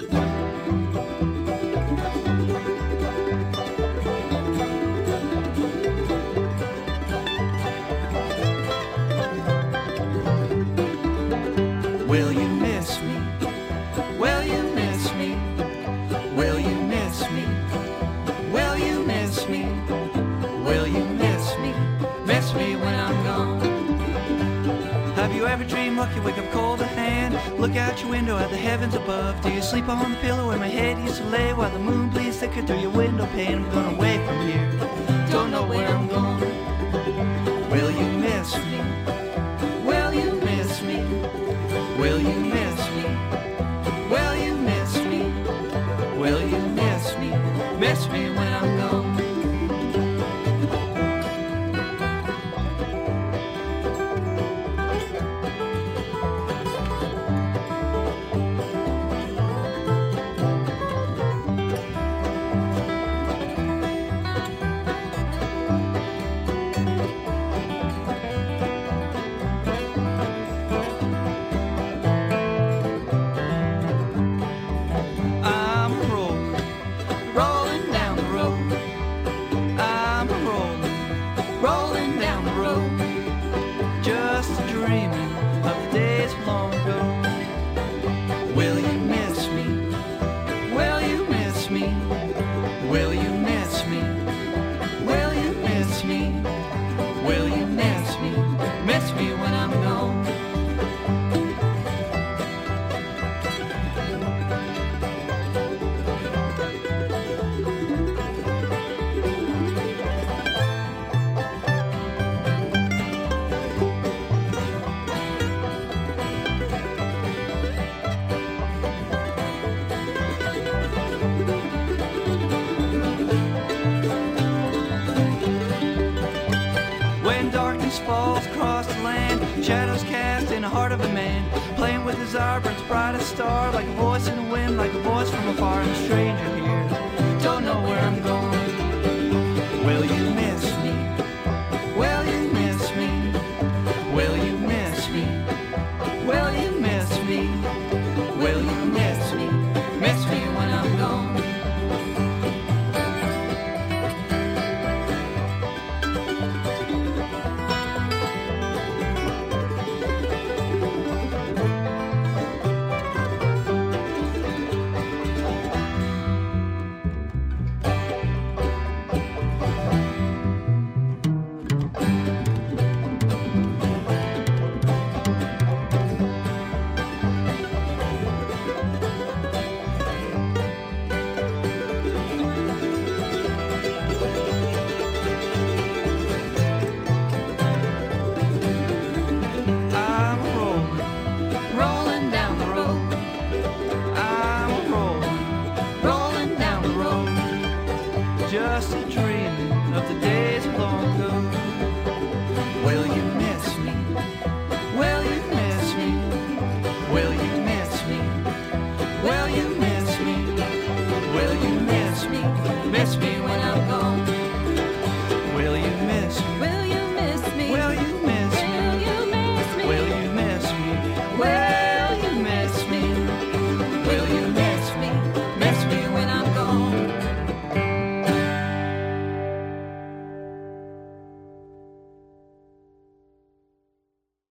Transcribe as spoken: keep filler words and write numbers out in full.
Will you miss me? Will you miss me? Will you miss me? Will you miss me? Will you miss me? Miss me when I'm gone. Have you ever dreamed lucky, wake up cold at hand? Look out your window at the heavens above. Do you sleep on the pillow where my head used to lay, while the moon bleeds thicker through your window pane? I'm going away from here, don't know where I'm going. Will you miss me? Will you miss me? Will you miss me? Will you miss me? Will you miss me? Miss me when I'm gone. Rolling down the road, just dreaming of the days long ago. Will you miss me? Will you miss me? Will you miss me? Will you miss me? Will you miss me? Miss me when I'm gone. When darkness falls across the land, shadows cast in the heart of a man, playing with his hour burns bright as star, like a voice in the wind, like a voice from afar. I'm a stranger here, don't know where I'm going.